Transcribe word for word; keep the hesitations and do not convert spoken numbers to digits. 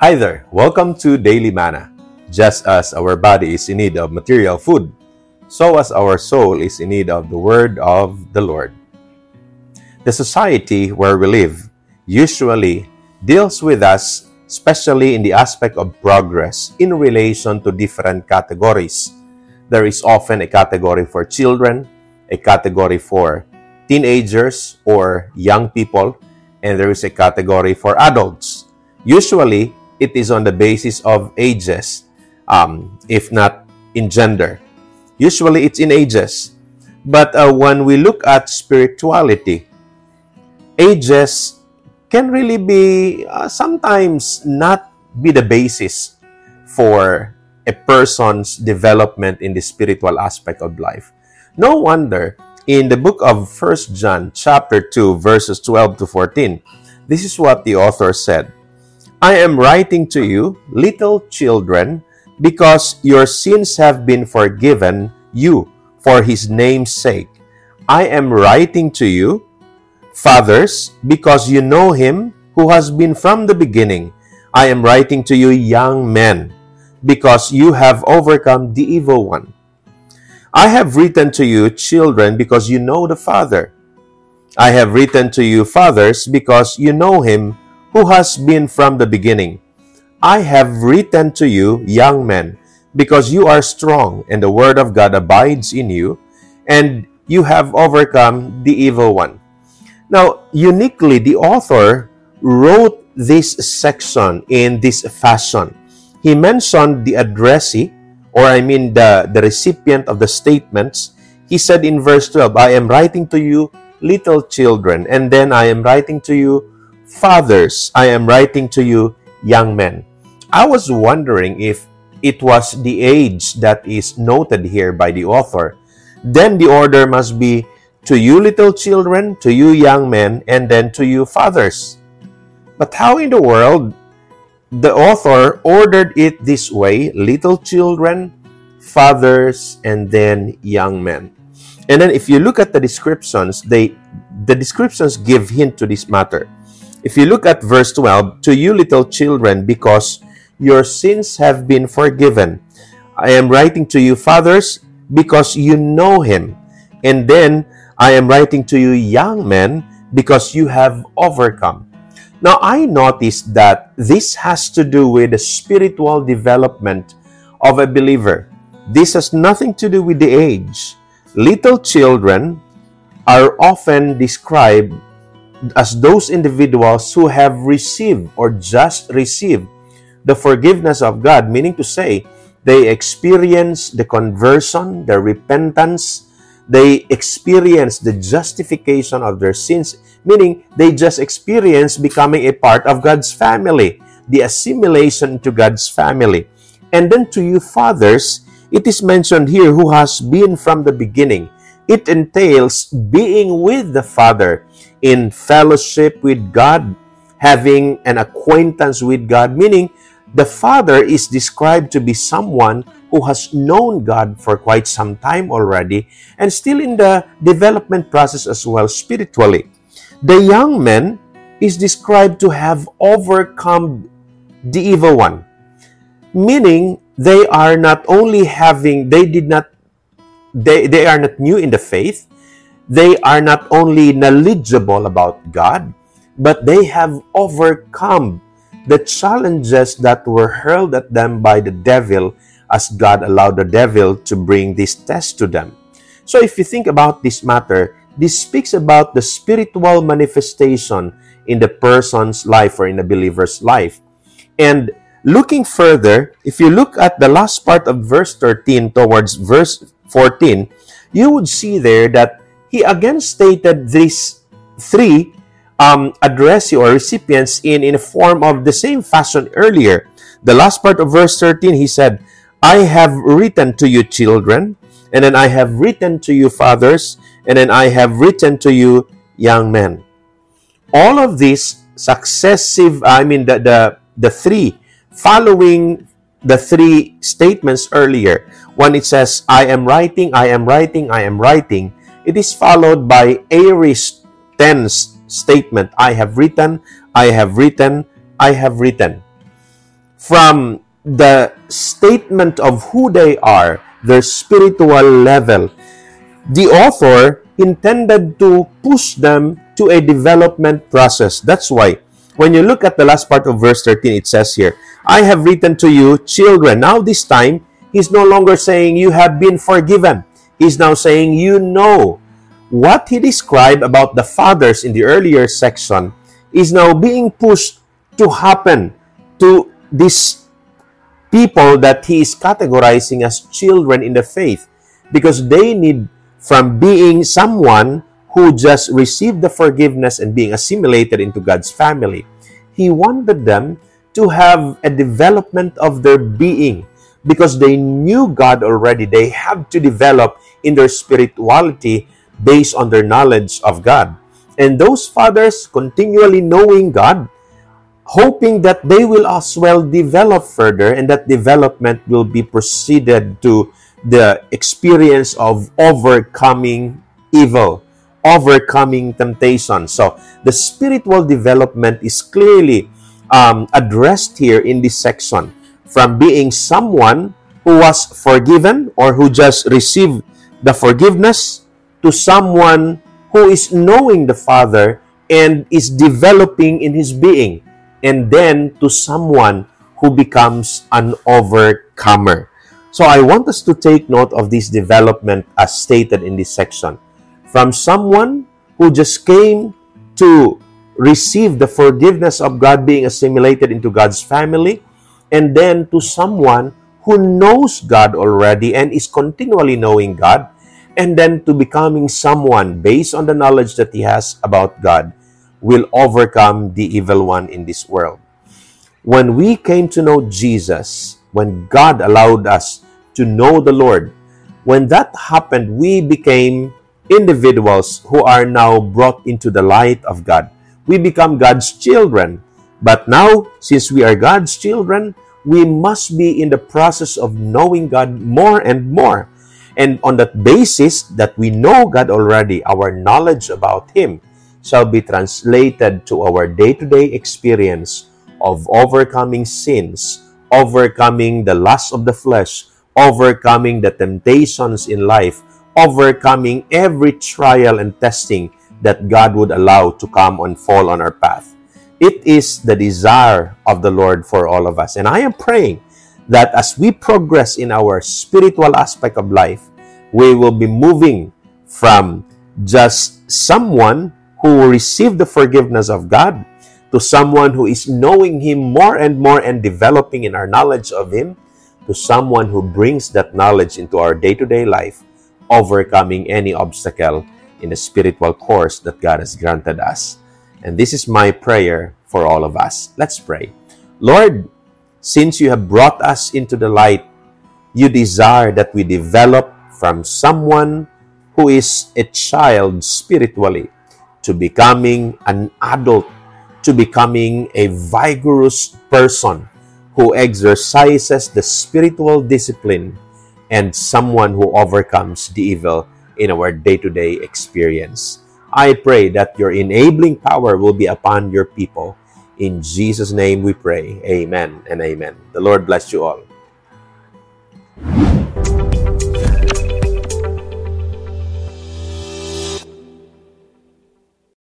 Hi there, welcome to Daily Manna. Just as our body is in need of material food, so as our soul is in need of the word of the Lord. The society where we live usually deals with us, especially in the aspect of progress, in relation to different categories. There is often a category for children, a category for teenagers or young people, and there is a category for adults. Usually, it is on the basis of ages, um, if not in gender. Usually, it's in ages. But uh, when we look at spirituality, ages can really be uh, sometimes not be the basis for a person's development in the spiritual aspect of life. No wonder in the book of First John chapter two verses twelve to fourteen, this is what the author said. I am writing to you, little children, because your sins have been forgiven you for his name's sake. I am writing to you, fathers, because you know him who has been from the beginning. I am writing to you, young men, because you have overcome the evil one. I have written to you, children, because you know the Father. I have written to you, fathers, because you know him who has been from the beginning. I have written to you, young men, because you are strong, and the word of God abides in you, and you have overcome the evil one. Now, uniquely, the author wrote this section in this fashion. He mentioned the addressee, or I mean the, the recipient of the statements. He said in verse twelve, I am writing to you, little children, and then I am writing to you, fathers, I am writing to you, young men. I was wondering if it was the age that is noted here by the author. Then the order must be to you little children, to you young men, and then to you fathers. But how in the world the author ordered it this way, little children, fathers, and then young men? And then if you look at the descriptions, they the descriptions give hint to this matter. If you look at verse twelve, to you little children, because your sins have been forgiven. I am writing to you, fathers, because you know him. And then, I am writing to you, young men, because you have overcome. Now, I noticed that this has to do with the spiritual development of a believer. This has nothing to do with the age. Little children are often described as those individuals who have received or just received the forgiveness of God, meaning to say, they experience the conversion, the repentance, they experience the justification of their sins, meaning they just experience becoming a part of God's family, the assimilation to God's family. And then to you fathers, it is mentioned here who has been from the beginning. It entails being with the Father in fellowship with God, having an acquaintance with God, meaning the Father is described to be someone who has known God for quite some time already and still in the development process as well spiritually. The young man is described to have overcome the evil one, meaning they are not only having, they did not, they, they are not new in the faith, they are not only knowledgeable about God, but they have overcome the challenges that were hurled at them by the devil as God allowed the devil to bring this test to them. So if you think about this matter, this speaks about the spiritual manifestation in the person's life or in the believer's life. And looking further, if you look at the last part of verse thirteen towards verse fourteen, you would see there that he again stated these three um, addressee or recipients in, in a form of the same fashion earlier. The last part of verse thirteen, he said, I have written to you children, and then I have written to you fathers, and then I have written to you young men. All of these successive, I mean the, the, the three, following the three statements earlier, when it says, I am writing, I am writing, I am writing, it is followed by aorist tense statement, I have written, I have written, I have written. from the statement of who they are, their spiritual level, the author intended to push them to a development process. That's why when you look at the last part of verse thirteen, it says here, I have written to you, children. Now this time, he's no longer saying you have been forgiven. He's now saying you know. What he described about the fathers in the earlier section is now being pushed to happen to these people that he is categorizing as children in the faith, because they need, from being someone who just received the forgiveness and being assimilated into God's family, he wanted them to have a development of their being. Because they knew God already, they have to develop in their spirituality based on their knowledge of God. And those fathers continually knowing God, hoping that they will as well develop further, and that development will be proceeded to the experience of overcoming evil, overcoming temptation. So the spiritual development is clearly um, addressed here in this section, from being someone who was forgiven or who just received the forgiveness, to someone who is knowing the Father and is developing in his being, and then to someone who becomes an overcomer. So I want us to take note of this development as stated in this section. From someone who just came to receive the forgiveness of God, being assimilated into God's family, and then to someone who knows God already and is continually knowing God, and then to becoming someone based on the knowledge that he has about God will overcome the evil one in this world. When we came to know Jesus, when God allowed us to know the Lord, when that happened, we became individuals who are now brought into the light of God. We become God's children. But now, since we are God's children, we must be in the process of knowing God more and more. And on that basis that we know God already, our knowledge about Him shall be translated to our day-to-day experience of overcoming sins, overcoming the lust of the flesh, overcoming the temptations in life, overcoming every trial and testing that God would allow to come and fall on our path. It is the desire of the Lord for all of us. And I am praying that as we progress in our spiritual aspect of life, we will be moving from just someone who received the forgiveness of God to someone who is knowing Him more and more and developing in our knowledge of Him, to someone who brings that knowledge into our day-to-day life, overcoming any obstacle in the spiritual course that God has granted us. And this is my prayer for all of us. Let's pray. Lord, since you have brought us into the light, you desire that we develop from someone who is a child spiritually to becoming an adult, to becoming a vigorous person who exercises the spiritual discipline, and someone who overcomes the evil in our day-to-day experience. I pray that your enabling power will be upon your people. In Jesus' name we pray. Amen and amen. The Lord bless you all.